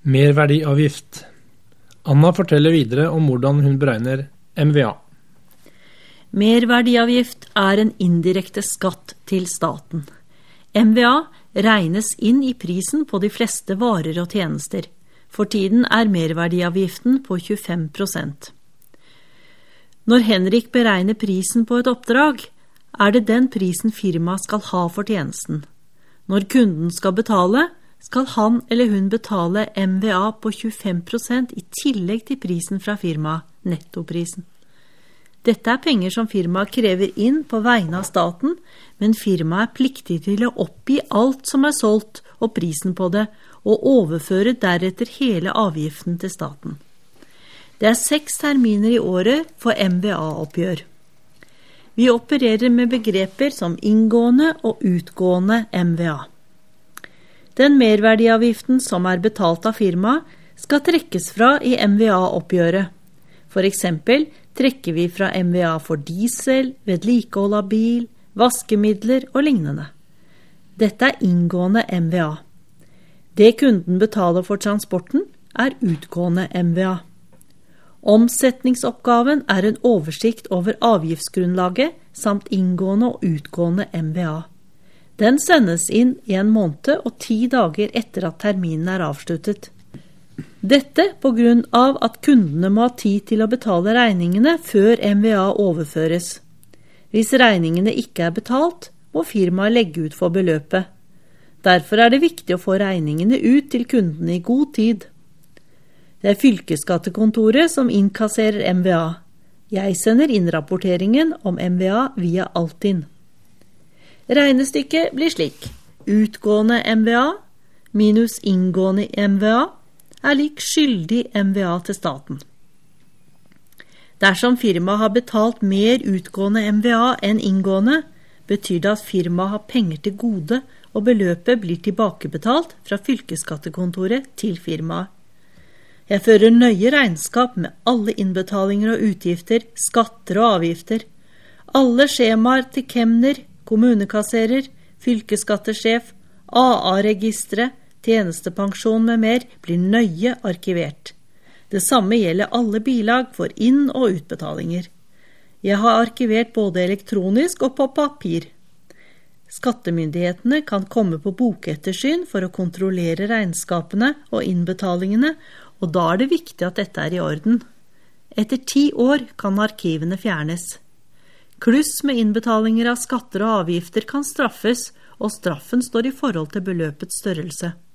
Merverdiavgift. Anna forteller videre om hvordan hun beregner MVA. Merverdiavgift er en indirekte skatt til staten. MVA regnes inn i prisen på de fleste varer og tjenester. For tiden er merverdiavgiften på 25%. Når Henrik beregner prisen på et oppdrag, er det den prisen firmaet skal ha for tjenesten. Når kunden skal betale, skal han eller hun betale MVA på 25% i tillegg til prisen fra firmaet, nettoprisen. Dette er penger som firmaet krever inn på vegne av staten, men firmaet er pliktig til å oppgi alt som er solgt og prisen på det, og overføre deretter hele avgiften til staten. Det er 6 terminer i året for MVA-oppgjør. Vi opererer med begreper som inngående og utgående MVA. Den merverdiavgiften som er betalt av firmaet, skal trekkes fra i MVA-oppgjøret. For eksempel trekker vi fra MVA for diesel, vedlikehold av bil, vaskemidler og lignende. Dette er inngående MVA. Det kunden betaler for transporten er utgående MVA. Omsetningsoppgaven er en oversikt over avgiftsgrunnlaget samt inngående og utgående MVA. Den sendes inn i en måned og 10 dager etter at terminen er avsluttet. Dette på grunn av at kundene må ha tid til å betale regningene før MVA overføres. Hvis regningene ikke er betalt, må firmaet legge ut for beløpet. Derfor er det viktig å få regningene ut til kundene i god tid. Det er fylkesskattekontoret som innkasserer MVA. Jeg sender inn rapporteringen om MVA via Altinn. Regnestykket blir slik. Utgående MVA minus inngående MVA er lik skyldig MVA til staten. Dersom firmaet har betalt mer utgående MVA enn inngående, betyr det at firmaet har penger til gode, og beløpet blir tilbakebetalt fra fylkesskattekontoret til firmaet. Jeg fører nøye regnskap med alle innbetalinger og utgifter, skatter og avgifter. Alle skjemaer til kemner, kommunekasserer, fylkesskattesjef, AA-registre, tjenestepensjon med mer blir nøye arkivert. Det samme gjelder alle bilag for inn- og utbetalinger. Jeg har arkivert både elektronisk og på papir. Skattemyndighetene kan komme på bokettersyn for å kontrollere regnskapene og innbetalingene, og da er det viktig at dette er i orden. Etter 10 år kan arkivene fjernes. Kluss med innbetalinger av skatter og avgifter kan straffes, og straffen står i forhold til beløpets størrelse.